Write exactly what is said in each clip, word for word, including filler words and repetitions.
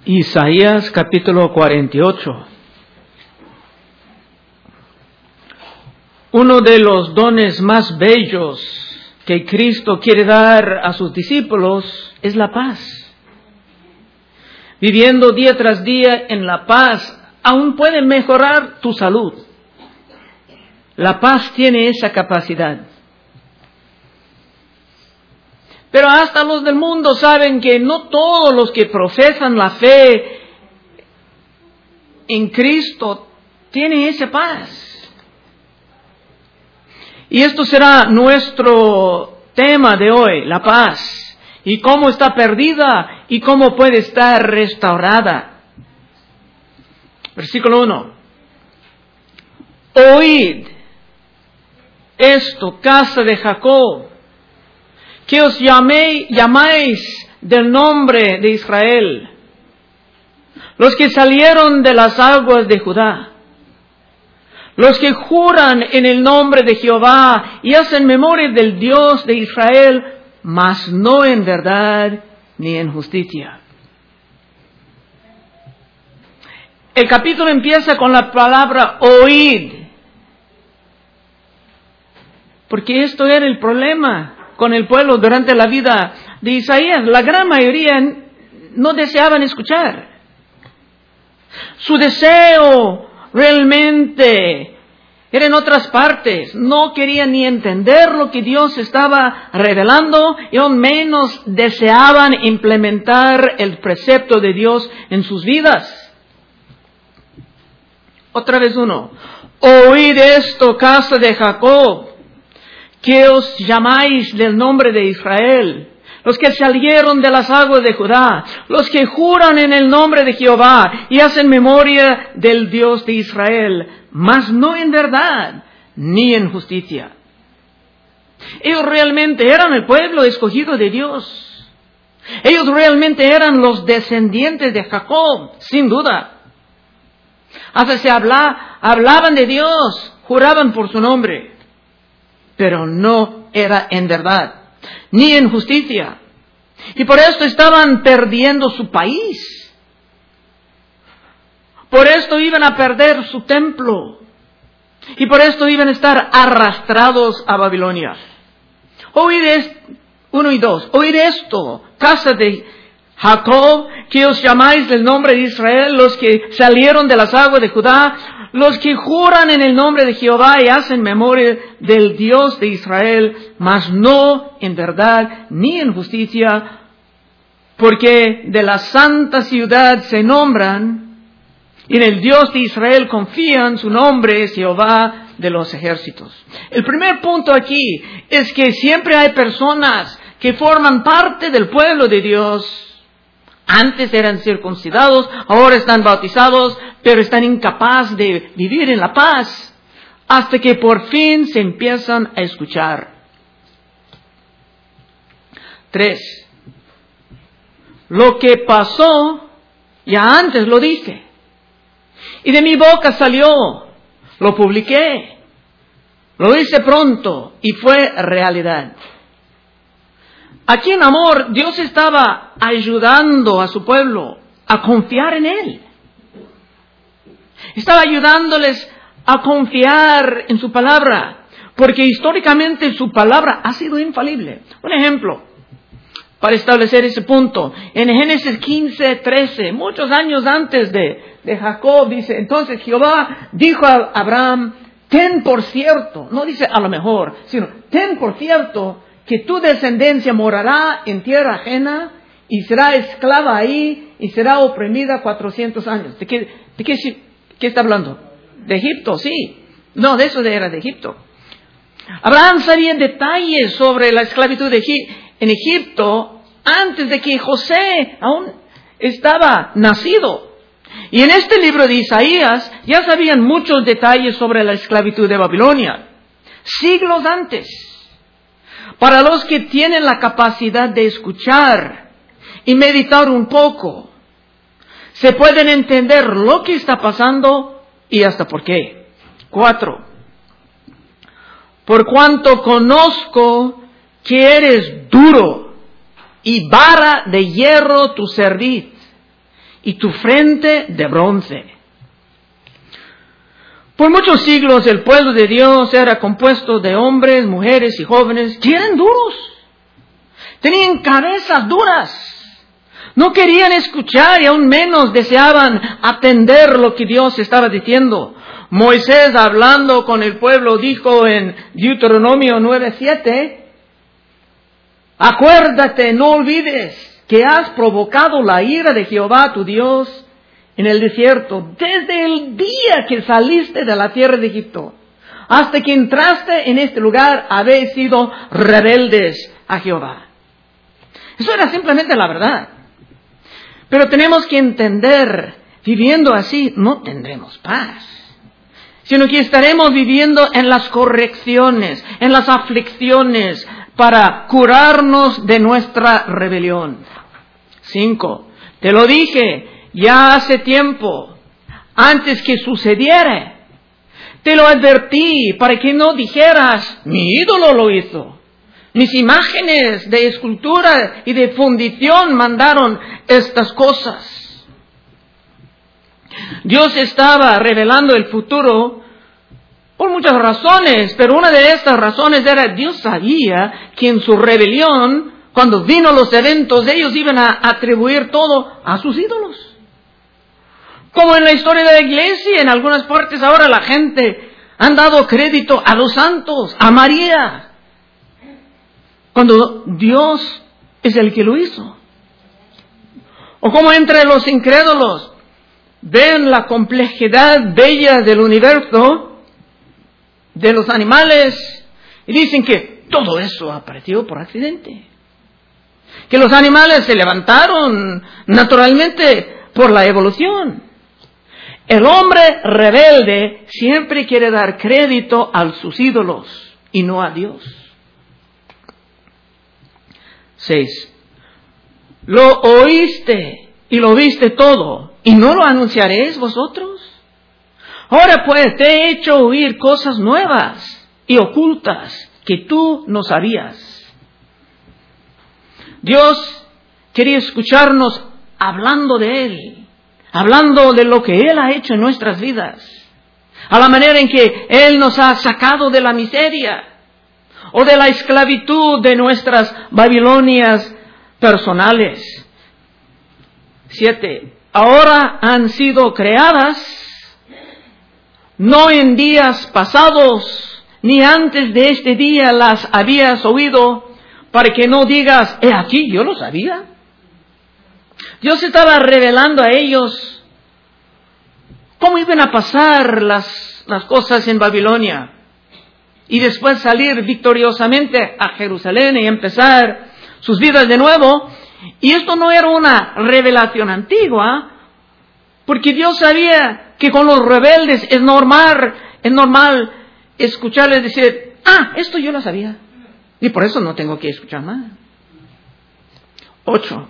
Isaías capítulo cuarenta y ocho. Uno de los dones más bellos que Cristo quiere dar a sus discípulos es la paz. Viviendo día tras día en la paz, aún puede mejorar tu salud. La paz tiene esa capacidad. Pero hasta los del mundo saben que no todos los que profesan la fe en Cristo tienen esa paz. Y esto será nuestro tema de hoy, la paz, y cómo está perdida y cómo puede estar restaurada. Versículo uno. Oíd esto, casa de Jacob, que os llamé, llamáis del nombre de Israel, los que salieron de las aguas de Judá, los que juran en el nombre de Jehová y hacen memoria del Dios de Israel, mas no en verdad ni en justicia. El capítulo empieza con la palabra oíd, porque esto era el problema con el pueblo durante la vida de Isaías. La gran mayoría no deseaban escuchar. Su deseo realmente era en otras partes. No querían ni entender lo que Dios estaba revelando y aún menos deseaban implementar el precepto de Dios en sus vidas. Otra vez uno. Oíd esto, casa de Jacob, que os llamáis del nombre de Israel, los que salieron de las aguas de Judá, los que juran en el nombre de Jehová y hacen memoria del Dios de Israel, mas no en verdad ni en justicia. Ellos realmente eran el pueblo escogido de Dios. Ellos realmente eran los descendientes de Jacob, sin duda. Hasta se habla, hablaban de Dios, juraban por su nombre, pero no era en verdad, ni en justicia. Y por esto estaban perdiendo su país. Por esto iban a perder su templo. Y por esto iban a estar arrastrados a Babilonia. Oíd esto, uno y dos, oíd esto, casa de Jacob, que os llamáis del nombre de Israel, los que salieron de las aguas de Judá, los que juran en el nombre de Jehová y hacen memoria del Dios de Israel, mas no en verdad ni en justicia, porque de la santa ciudad se nombran, y en el Dios de Israel confían, su nombre es Jehová de los ejércitos. El primer punto aquí es que siempre hay personas que forman parte del pueblo de Dios. Antes eran circuncidados, ahora están bautizados, pero están incapaces de vivir en la paz hasta que por fin se empiezan a escuchar. Tres. Lo que pasó, ya antes lo dije, y de mi boca salió, lo publiqué, lo hice pronto y fue realidad. Aquí en amor, Dios estaba ayudando a su pueblo a confiar en Él. Estaba ayudándoles a confiar en su palabra, porque históricamente su palabra ha sido infalible. Un ejemplo, para establecer ese punto, en Génesis quince, trece, muchos años antes de, de Jacob, dice, entonces Jehová dijo a Abraham, ten por cierto, no dice a lo mejor, sino ten por cierto, que tu descendencia morará en tierra ajena y será esclava ahí y será oprimida cuatrocientos años. ¿De qué, de qué, qué está hablando? ¿De Egipto? Sí. No, de eso era de Egipto. Abraham sabía detalles sobre la esclavitud de Egip- en Egipto antes de que José aún estaba nacido. Y en este libro de Isaías ya sabían muchos detalles sobre la esclavitud de Babilonia, siglos antes. Para los que tienen la capacidad de escuchar y meditar un poco, se pueden entender lo que está pasando y hasta por qué. Cuatro. Por cuanto conozco que eres duro y vara de hierro tu cerviz, y tu frente de bronce. Por muchos siglos el pueblo de Dios era compuesto de hombres, mujeres y jóvenes que eran duros. Tenían cabezas duras. No querían escuchar y aún menos deseaban atender lo que Dios estaba diciendo. Moisés, hablando con el pueblo, dijo en Deuteronomio nueve siete, acuérdate, no olvides que has provocado la ira de Jehová tu Dios en el desierto, desde el día que saliste de la tierra de Egipto, hasta que entraste en este lugar, habéis sido rebeldes a Jehová. Eso era simplemente la verdad. Pero tenemos que entender, viviendo así, no tendremos paz, sino que estaremos viviendo en las correcciones, en las aflicciones, para curarnos de nuestra rebelión. Cinco, te lo dije ya hace tiempo, antes que sucediera. Te lo advertí para que no dijeras, mi ídolo lo hizo. Mis imágenes de escultura y de fundición mandaron estas cosas. Dios estaba revelando el futuro por muchas razones, pero una de estas razones era Dios sabía que en su rebelión, cuando vino los eventos, ellos iban a atribuir todo a sus ídolos. Como en la historia de la iglesia, en algunas partes ahora la gente han dado crédito a los santos, a María, cuando Dios es el que lo hizo. O como entre los incrédulos ven la complejidad bella del universo, de los animales, y dicen que todo eso apareció por accidente. Que los animales se levantaron naturalmente por la evolución. El hombre rebelde siempre quiere dar crédito a sus ídolos y no a Dios. Seis. Lo oíste y lo viste todo, ¿y no lo anunciaréis vosotros? Ahora pues te he hecho oír cosas nuevas y ocultas que tú no sabías. Dios quería escucharnos hablando de Él, hablando de lo que Él ha hecho en nuestras vidas, a la manera en que Él nos ha sacado de la miseria o de la esclavitud de nuestras Babilonias personales. Siete. Ahora han sido creadas, no en días pasados, ni antes de este día las habías oído, para que no digas, he aquí, yo lo sabía. Dios estaba revelando a ellos cómo iban a pasar las, las cosas en Babilonia y después salir victoriosamente a Jerusalén y empezar sus vidas de nuevo. Y esto no era una revelación antigua, porque Dios sabía que con los rebeldes es normal, es normal escucharles decir, ah, esto yo lo sabía, y por eso no tengo que escuchar más. Ocho.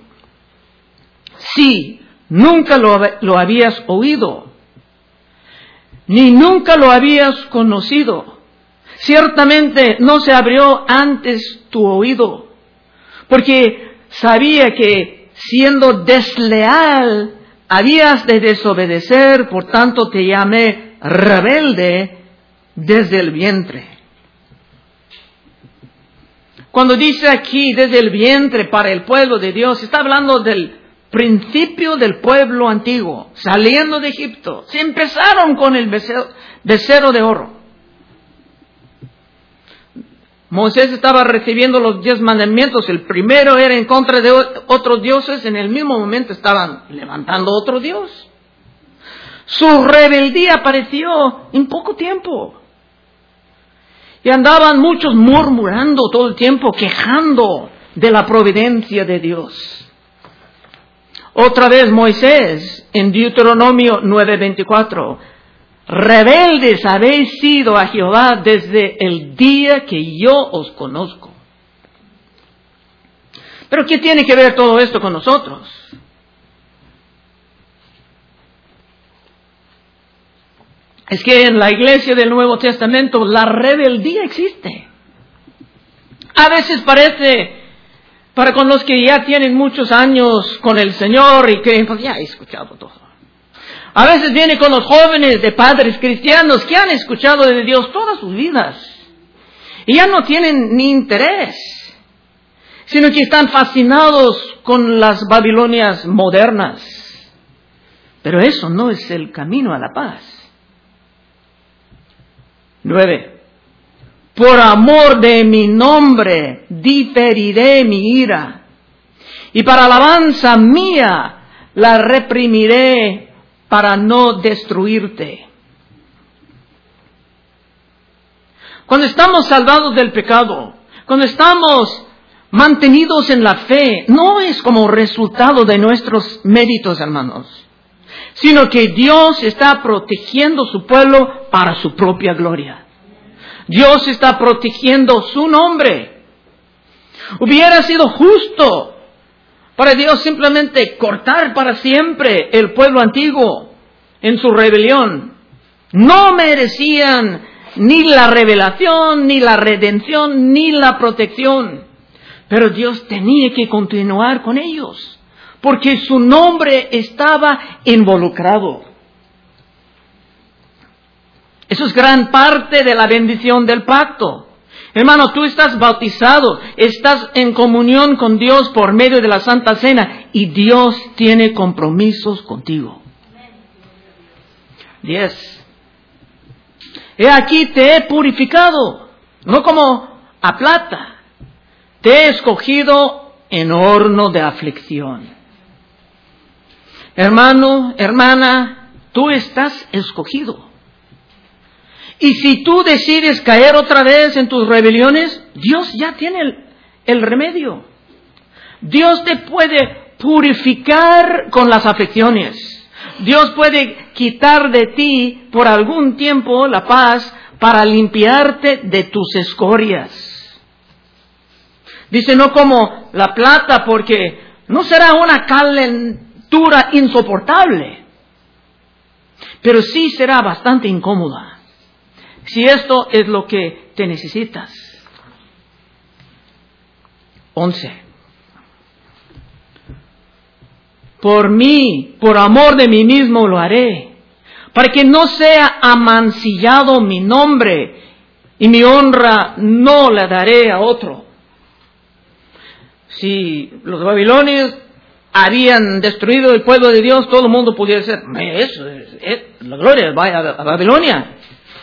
Si nunca lo, lo habías oído, ni nunca lo habías conocido, ciertamente no se abrió antes tu oído, porque sabía que siendo desleal habías de desobedecer, por tanto te llamé rebelde desde el vientre. Cuando dice aquí desde el vientre para el pueblo de Dios, está hablando del principio del pueblo antiguo, saliendo de Egipto. Se empezaron con el becerro, becerro de oro. Moisés estaba recibiendo los diez mandamientos. El primero era en contra de otros dioses. En el mismo momento estaban levantando otro dios. Su rebeldía apareció en poco tiempo. Y andaban muchos murmurando todo el tiempo, quejando de la providencia de Dios. Otra vez Moisés, en Deuteronomio nueve veinticuatro. Rebeldes habéis sido a Jehová desde el día que yo os conozco. Pero ¿qué tiene que ver todo esto con nosotros? Es que en la iglesia del Nuevo Testamento la rebeldía existe. A veces parece Para con los que ya tienen muchos años con el Señor y creen, pues ya he escuchado todo. A veces viene con los jóvenes de padres cristianos que han escuchado de Dios todas sus vidas. Y ya no tienen ni interés, sino que están fascinados con las Babilonias modernas. Pero eso no es el camino a la paz. Nueve. Por amor de mi nombre diferiré mi ira, y para alabanza mía la reprimiré para no destruirte. Cuando estamos salvados del pecado, cuando estamos mantenidos en la fe, no es como resultado de nuestros méritos, hermanos, sino que Dios está protegiendo su pueblo para su propia gloria. Dios está protegiendo su nombre. Hubiera sido justo para Dios simplemente cortar para siempre el pueblo antiguo en su rebelión. No merecían ni la revelación, ni la redención, ni la protección. Pero Dios tenía que continuar con ellos, porque su nombre estaba involucrado. Eso es gran parte de la bendición del pacto. Hermano, tú estás bautizado, estás en comunión con Dios por medio de la Santa Cena y Dios tiene compromisos contigo. Diez. He aquí te he purificado, no como a plata, te he escogido en horno de aflicción. Hermano, hermana, tú estás escogido. Y si tú decides caer otra vez en tus rebeliones, Dios ya tiene el, el remedio. Dios te puede purificar con las aflicciones. Dios puede quitar de ti por algún tiempo la paz para limpiarte de tus escorias. Dice, no como la plata, porque no será una calentura insoportable, pero sí será bastante incómoda. Si esto es lo que te necesitas. Once. Por mí, por amor de mí mismo lo haré, para que no sea amancillado mi nombre, y mi honra no la daré a otro. Si los babilonios habían destruido el pueblo de Dios, todo el mundo pudiera decir, eso es, es, la gloria vaya a Babilonia.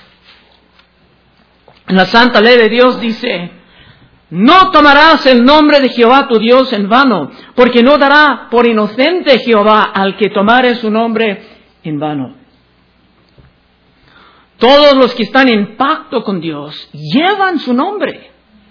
En la santa ley de Dios dice, no tomarás el nombre de Jehová tu Dios en vano, porque no dará por inocente Jehová al que tomare su nombre en vano. Todos los que están en pacto con Dios llevan su nombre.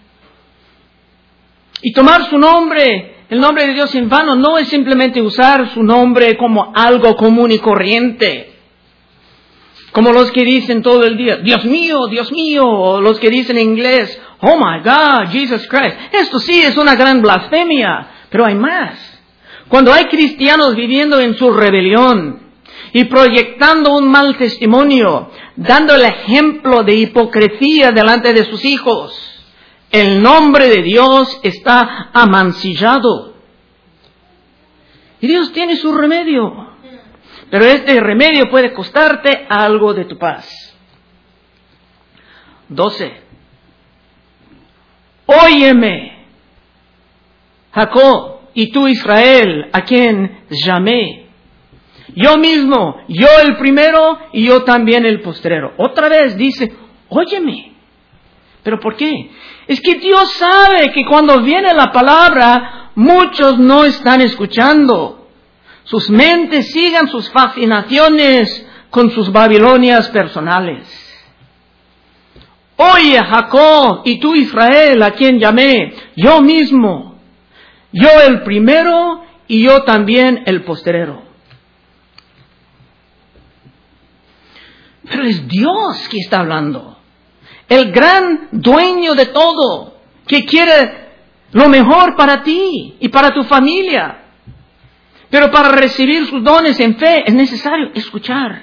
Y tomar su nombre, el nombre de Dios en vano, no es simplemente usar su nombre como algo común y corriente. Como los que dicen todo el día, Dios mío, Dios mío, o los que dicen en inglés, oh my God, Jesus Christ. Esto sí es una gran blasfemia, pero hay más. Cuando hay cristianos viviendo en su rebelión y proyectando un mal testimonio, dando el ejemplo de hipocresía delante de sus hijos, el nombre de Dios está amancillado. Y Dios tiene su remedio. Pero este remedio puede costarte algo de tu paz. Doce. Óyeme, Jacob, y tú Israel, a quien llamé. Yo mismo, yo el primero y yo también el postrero. Otra vez dice, óyeme. ¿Pero por qué? Es que Dios sabe que cuando viene la palabra, muchos no están escuchando. Sus mentes sigan sus fascinaciones con sus Babilonias personales. Oye, Jacob, y tú Israel, a quien llamé, yo mismo, yo el primero y yo también el postrero. Pero es Dios que está hablando, el gran dueño de todo, que quiere lo mejor para ti y para tu familia. Pero para recibir sus dones en fe es necesario escuchar.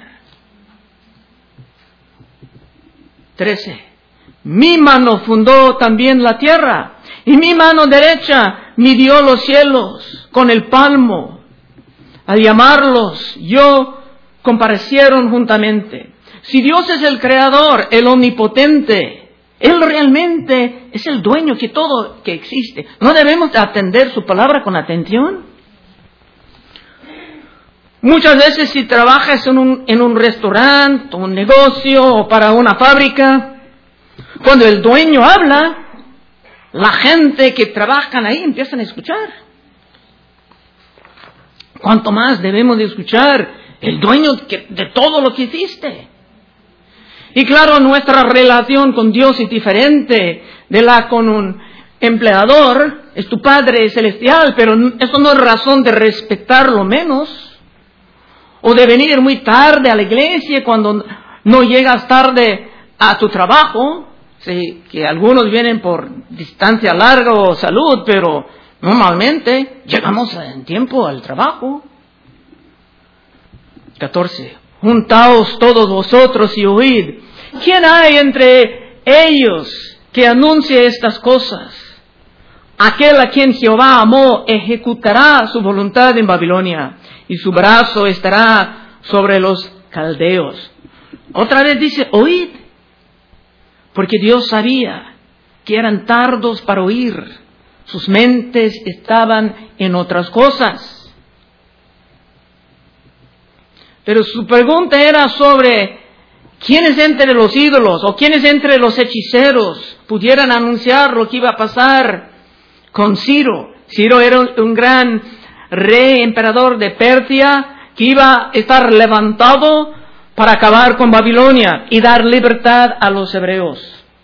Trece. Mi mano fundó también la tierra, y mi mano derecha midió los cielos con el palmo. Al llamarlos, yo comparecieron juntamente. Si Dios es el creador, el omnipotente, Él realmente es el dueño de todo que existe. ¿No debemos atender su palabra con atención? Muchas veces si trabajas en un, en un restaurante, un negocio o para una fábrica, cuando el dueño habla, la gente que trabajan ahí empiezan a escuchar. ¿Cuánto más debemos de escuchar el dueño de todo lo que hiciste? Y claro, nuestra relación con Dios es diferente de la con un empleador. Es tu Padre Celestial, pero eso no es razón de respetarlo menos. O de venir muy tarde a la iglesia cuando no llegas tarde a tu trabajo. Sí, que algunos vienen por distancia larga o salud, pero normalmente llegamos en tiempo al trabajo. catorce. Juntaos todos vosotros y oíd. ¿Quién hay entre ellos que anuncie estas cosas? Aquel a quien Jehová amó ejecutará su voluntad en Babilonia, y su brazo estará sobre los caldeos. Otra vez dice, oíd, porque Dios sabía que eran tardos para oír. Sus mentes estaban en otras cosas. Pero su pregunta era sobre quiénes entre los ídolos o quiénes entre los hechiceros pudieran anunciar lo que iba a pasar con Ciro. Ciro era un gran rey, emperador de Persia, que iba a estar levantado para acabar con Babilonia y dar libertad a los hebreos.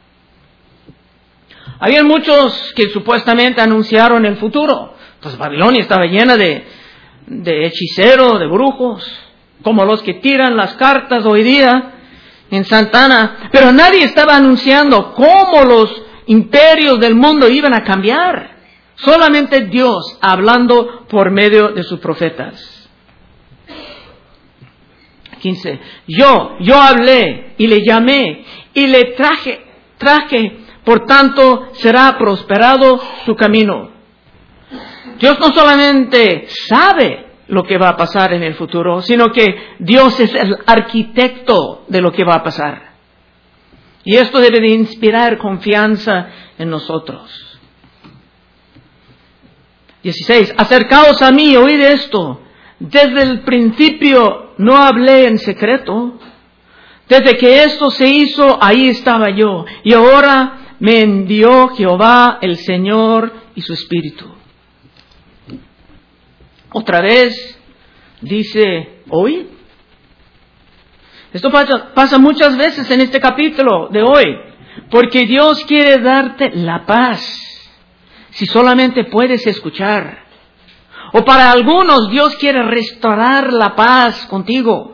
Había muchos que supuestamente anunciaron el futuro. Pues Babilonia estaba llena de, de hechiceros, de brujos, como los que tiran las cartas hoy día en Santa Ana. Pero nadie estaba anunciando cómo los imperios del mundo iban a cambiar. Solamente Dios hablando por medio de sus profetas. quince. Yo, yo hablé y le llamé y le traje, traje, por tanto será prosperado su camino. Dios no solamente sabe lo que va a pasar en el futuro, sino que Dios es el arquitecto de lo que va a pasar. Y esto debe de inspirar confianza en nosotros. dieciséis. Acercaos a mí, oíd esto. Desde el principio no hablé en secreto. Desde que esto se hizo, ahí estaba yo. Y ahora me envió Jehová, el Señor, y su Espíritu. Otra vez dice, oíd. Esto pasa, pasa muchas veces en este capítulo de hoy. Porque Dios quiere darte la paz. Si solamente puedes escuchar. O para algunos Dios quiere restaurar la paz contigo.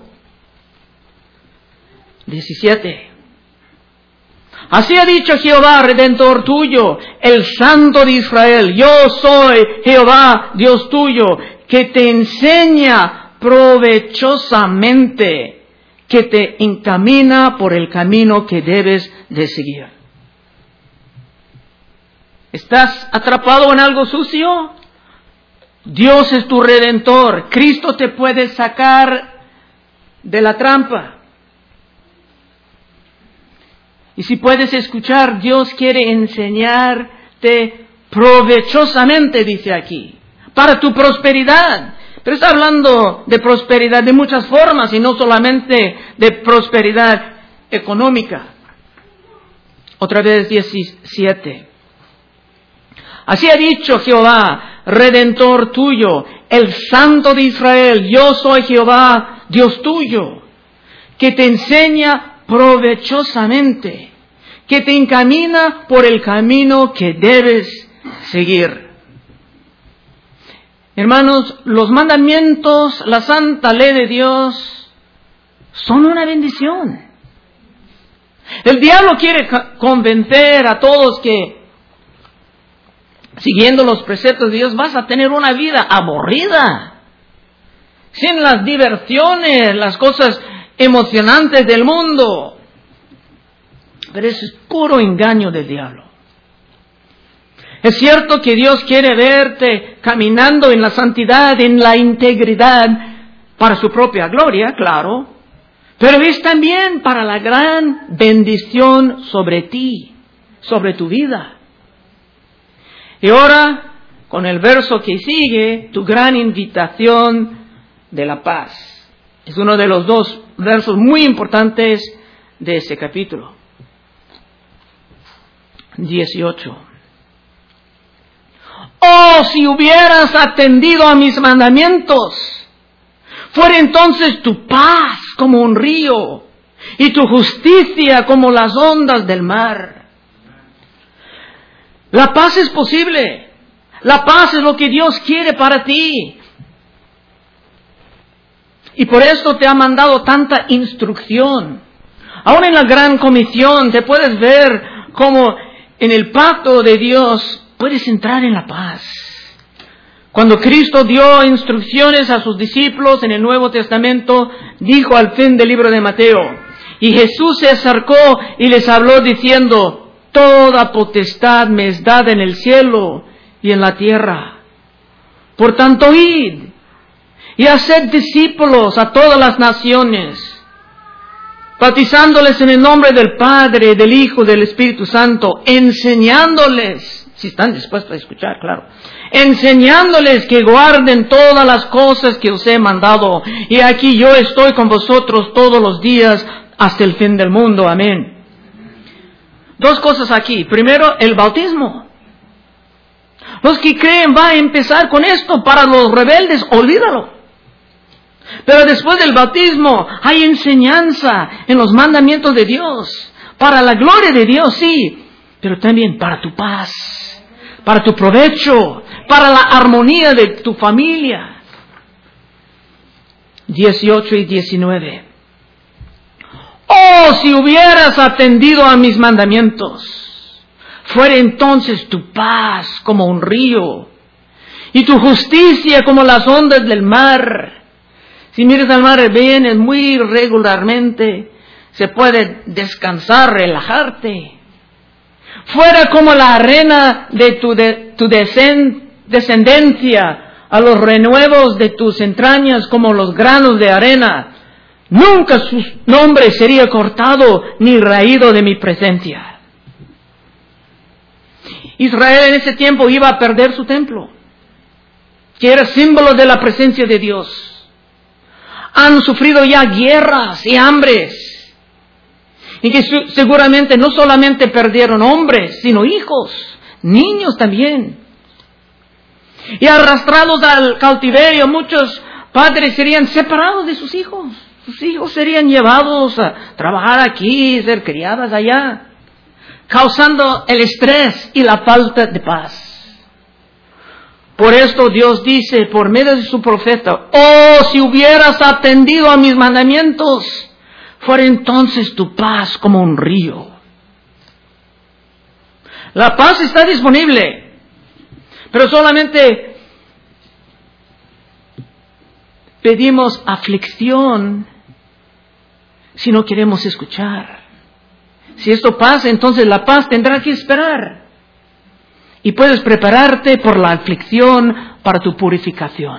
diecisiete. Así ha dicho Jehová, Redentor tuyo, el Santo de Israel. Yo soy Jehová, Dios tuyo, que te enseña provechosamente, que te encamina por el camino que debes de seguir. ¿Estás atrapado en algo sucio? Dios es tu Redentor. Cristo te puede sacar de la trampa. Y si puedes escuchar, Dios quiere enseñarte provechosamente, dice aquí, para tu prosperidad. Pero está hablando de prosperidad de muchas formas y no solamente de prosperidad económica. Otra vez diecisiete. Así ha dicho Jehová, Redentor tuyo, el Santo de Israel. Yo soy Jehová, Dios tuyo, que te enseña provechosamente, que te encamina por el camino que debes seguir. Hermanos, los mandamientos, la santa ley de Dios, son una bendición. El diablo quiere convencer a todos que, siguiendo los preceptos de Dios, vas a tener una vida aburrida, sin las diversiones, las cosas emocionantes del mundo. Pero eso es puro engaño del diablo. Es cierto que Dios quiere verte caminando en la santidad, en la integridad, para su propia gloria, claro, pero es también para la gran bendición sobre ti, sobre tu vida. Y ahora, con el verso que sigue, tu gran invitación de la paz. Es uno de los dos versos muy importantes de ese capítulo. dieciocho. Oh, si hubieras atendido a mis mandamientos, fuera entonces tu paz como un río y tu justicia como las ondas del mar. La paz es posible. La paz es lo que Dios quiere para ti. Y por esto te ha mandado tanta instrucción. Ahora en la gran comisión te puedes ver como en el pacto de Dios puedes entrar en la paz. Cuando Cristo dio instrucciones a sus discípulos en el Nuevo Testamento, dijo al fin del libro de Mateo, y Jesús se acercó y les habló diciendo, toda potestad me es dada en el cielo y en la tierra. Por tanto, id y haced discípulos a todas las naciones, bautizándoles en el nombre del Padre, del Hijo, del Espíritu Santo, enseñándoles, si están dispuestos a escuchar, claro, enseñándoles que guarden todas las cosas que os he mandado. Y aquí yo estoy con vosotros todos los días hasta el fin del mundo. Amén. Dos cosas aquí. Primero, el bautismo. Los que creen va a empezar con esto. Para los rebeldes, olvídalo. Pero después del bautismo hay enseñanza en los mandamientos de Dios. Para la gloria de Dios, sí. Pero también para tu paz, para tu provecho, para la armonía de tu familia. dieciocho y diecinueve. Oh, si hubieras atendido a mis mandamientos, fuera entonces tu paz como un río y tu justicia como las ondas del mar. Si miras al mar bien, muy regularmente, se puede descansar, relajarte. Fuera como la arena de tu, de, tu descend, descendencia, a los renuevos de tus entrañas como los granos de arena. Nunca su nombre sería cortado ni raído de mi presencia. Israel en ese tiempo iba a perder su templo, que era símbolo de la presencia de Dios. Han sufrido ya guerras y hambres. Y que su, seguramente no solamente perdieron hombres, sino hijos, niños también. Y arrastrados al cautiverio, muchos padres serían separados de sus hijos. Sus hijos serían llevados a trabajar aquí, ser criadas allá, causando el estrés y la falta de paz. Por esto Dios dice por medio de su profeta, oh, si hubieras atendido a mis mandamientos, fuera entonces tu paz como un río. La paz está disponible, pero solamente pedimos aflicción si no queremos escuchar. Si esto pasa, entonces la paz tendrá que esperar. Y puedes prepararte por la aflicción para tu purificación.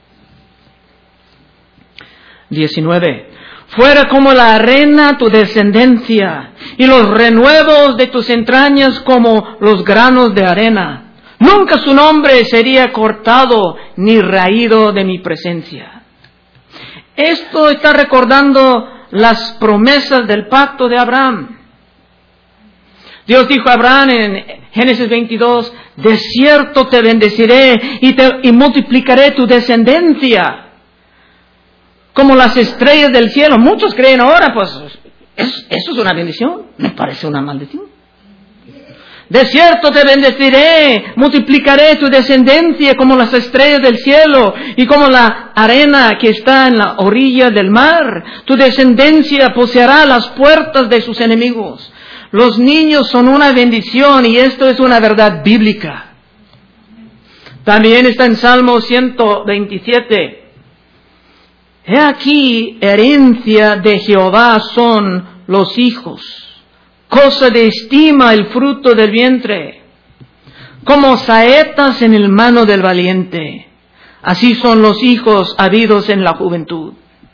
diecinueve. Fuera como la arena tu descendencia, y los renuevos de tus entrañas como los granos de arena. Nunca su nombre sería cortado ni raído de mi presencia. Esto está recordando las promesas del pacto de Abraham. Dios dijo a Abraham en Génesis veintidós, de cierto te bendeciré y, te, y multiplicaré tu descendencia como las estrellas del cielo. Muchos creen ahora, pues, eso, eso es una bendición. Me parece una maldición. De cierto te bendeciré, multiplicaré tu descendencia como las estrellas del cielo y como la arena que está en la orilla del mar. Tu descendencia poseerá las puertas de sus enemigos. Los niños son una bendición y esto es una verdad bíblica. También está en Salmo ciento veintisiete. He aquí, herencia de Jehová son los hijos, cosa de estima el fruto del vientre. como saetas en el mano del valiente. Así son los hijos habidos en la juventud.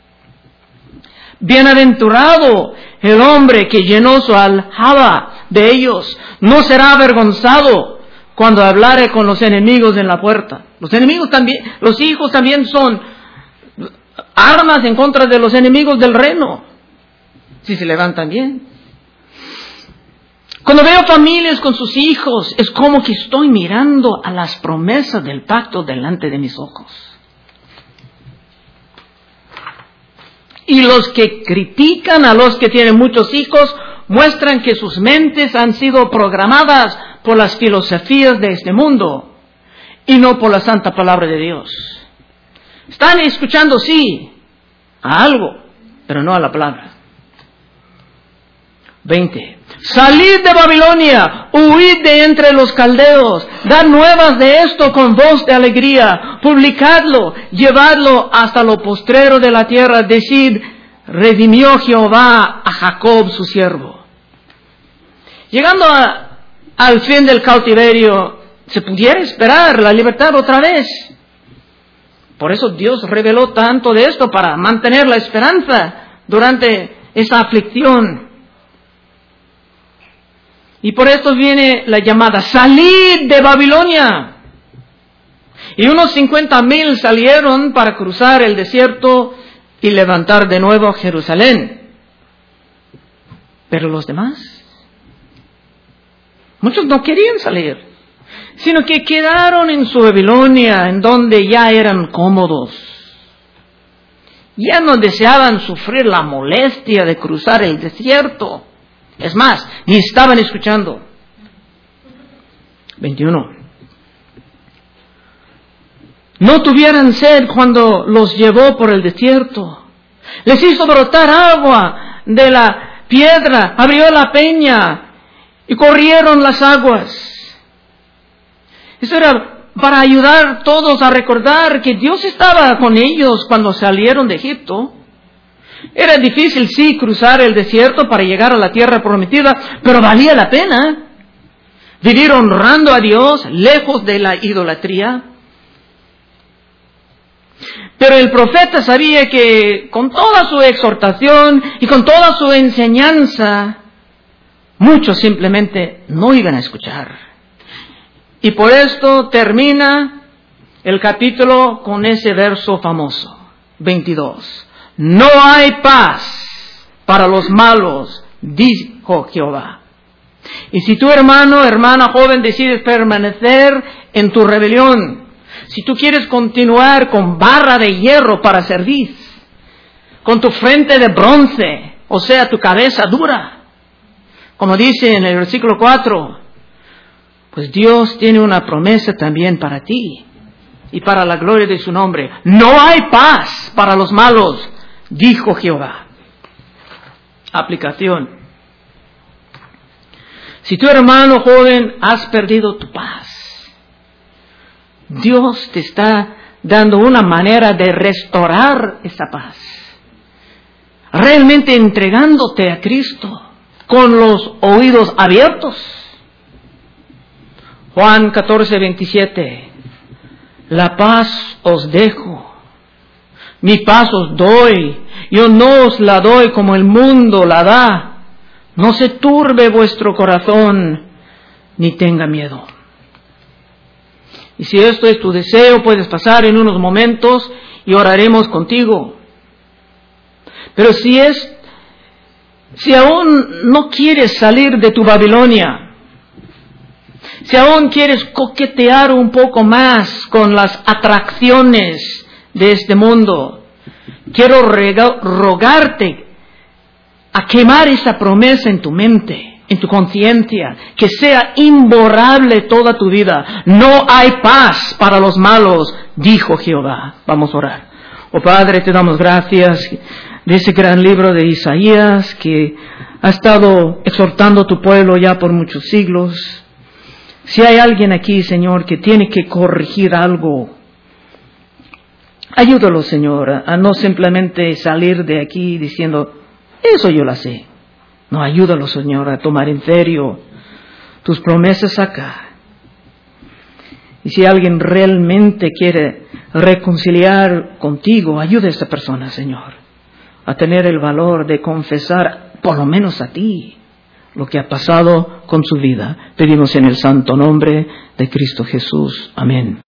Bienaventurado el hombre que llenó su aljaba de ellos. No será avergonzado cuando hablare con los enemigos en la puerta. Los enemigos también, los hijos también son armas en contra de los enemigos del reino, si se levantan bien. Cuando veo familias con sus hijos, es como que estoy mirando a las promesas del pacto delante de mis ojos. Y los que critican a los que tienen muchos hijos muestran que sus mentes han sido programadas por las filosofías de este mundo y no por la santa palabra de Dios. Están escuchando, sí, a algo, pero no a la palabra. veinte. Salid de Babilonia, huid de entre los caldeos, dad nuevas de esto con voz de alegría, publicadlo, llevadlo hasta lo postrero de la tierra, decid, redimió Jehová a Jacob su siervo. Llegando a, al fin del cautiverio, se pudiera esperar la libertad otra vez. Por eso Dios reveló tanto de esto, para mantener la esperanza durante esa aflicción. Y por esto viene la llamada, salid de Babilonia. Y unos cincuenta mil salieron para cruzar el desierto y levantar de nuevo Jerusalén. Pero los demás, muchos no querían salir, sino que quedaron en su Babilonia, en donde ya eran cómodos. Ya no deseaban sufrir la molestia de cruzar el desierto. Es más, ni estaban escuchando. veintiuno. No tuvieran sed cuando los llevó por el desierto. Les hizo brotar agua de la piedra, abrió la peña y corrieron las aguas. Eso era para ayudar todos a recordar que Dios estaba con ellos cuando salieron de Egipto. Era difícil, sí, cruzar el desierto para llegar a la tierra prometida, pero valía la pena vivir honrando a Dios, lejos de la idolatría. Pero el profeta sabía que con toda su exhortación y con toda su enseñanza, muchos simplemente no iban a escuchar. Y por esto termina el capítulo con ese verso famoso, veintidós. No hay paz para los malos, dijo Jehová. Y si tu hermano, hermana joven, decides permanecer en tu rebelión, si tú quieres continuar con barra de hierro para servir, con tu frente de bronce, o sea, tu cabeza dura, como dice en el versículo cuatro, pues Dios tiene una promesa también para ti y para la gloria de su nombre. No hay paz para los malos, dijo Jehová. Aplicación. Si tu hermano joven has perdido tu paz, Dios te está dando una manera de restaurar esa paz. Realmente entregándote a Cristo con los oídos abiertos. Juan catorce, veintisiete. La paz os dejo. Mi paz os doy, yo no os la doy como el mundo la da. No se turbe vuestro corazón, ni tenga miedo. Y si esto es tu deseo, puedes pasar en unos momentos y oraremos contigo. Pero si es, si aún no quieres salir de tu Babilonia, si aún quieres coquetear un poco más con las atracciones de este mundo, quiero rega- rogarte a quemar esa promesa en tu mente, en tu conciencia, que sea imborrable toda tu vida. No hay paz para los malos, dijo Jehová. Vamos a orar. Oh Padre, te damos gracias de ese gran libro de Isaías que ha estado exhortando a tu pueblo ya por muchos siglos. Si hay alguien aquí, Señor, que tiene que corregir algo, ayúdalo, Señor, a no simplemente salir de aquí diciendo, eso yo la sé. No, ayúdalo, Señor, a tomar en serio tus promesas acá. Y si alguien realmente quiere reconciliar contigo, ayuda a esa persona, Señor, a tener el valor de confesar, por lo menos a ti, lo que ha pasado con su vida. Pedimos en el santo nombre de Cristo Jesús. Amén.